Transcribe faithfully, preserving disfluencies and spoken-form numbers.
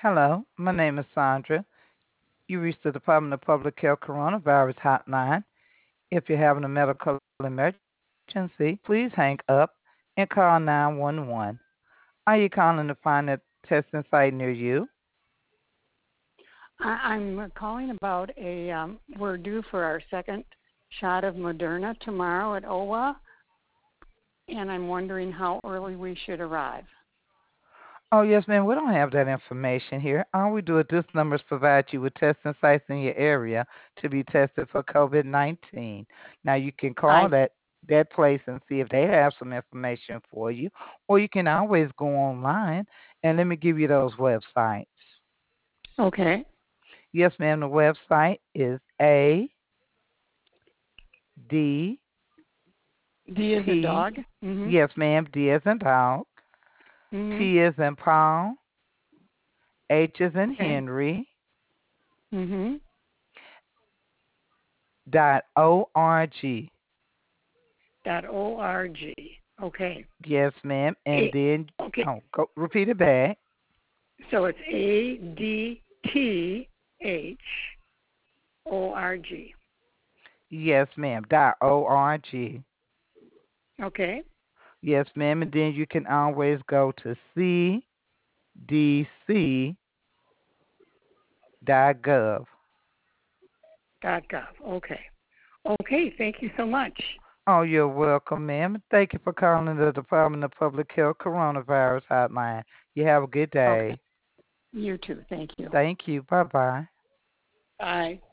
Hello, my name is Sandra. You reached the Department of Public Health Coronavirus Hotline. If you're having a medical emergency, please hang up and call nine one one. Are you calling to find a testing site near you? I, I'm calling about a. Um, we're due for our second shot of Moderna tomorrow at O W A, and I'm wondering how early we should arrive. Oh, yes, ma'am. We don't have that information here. All we do at this number is provide you with testing sites in your area to be tested for COVID nineteen. Now, you can call I that that place and see if they have some information for you, or you can always go online and let me give you those websites. okay. Yes, ma'am. The website is A D D is in T. dog. Mhm. Yes, ma'am. D as in dog. Mhm. T as in Paul. H as in Okay. Henry. Mhm. Dot O R G. Dot O R G. Okay. Yes, ma'am. And A. then, Okay. oh, go repeat it back. So it's A D T H O R G. Yes, ma'am. Dot O R G. Okay. Yes, ma'am. And then you can always go to C D C dot gov. Dot gov. Okay. Okay. Thank you so much. Oh, you're welcome, ma'am. Thank you for calling the Department of Public Health Coronavirus Hotline. You have a good Okay. day. You too. Thank you. Thank you. Bye bye. Bye.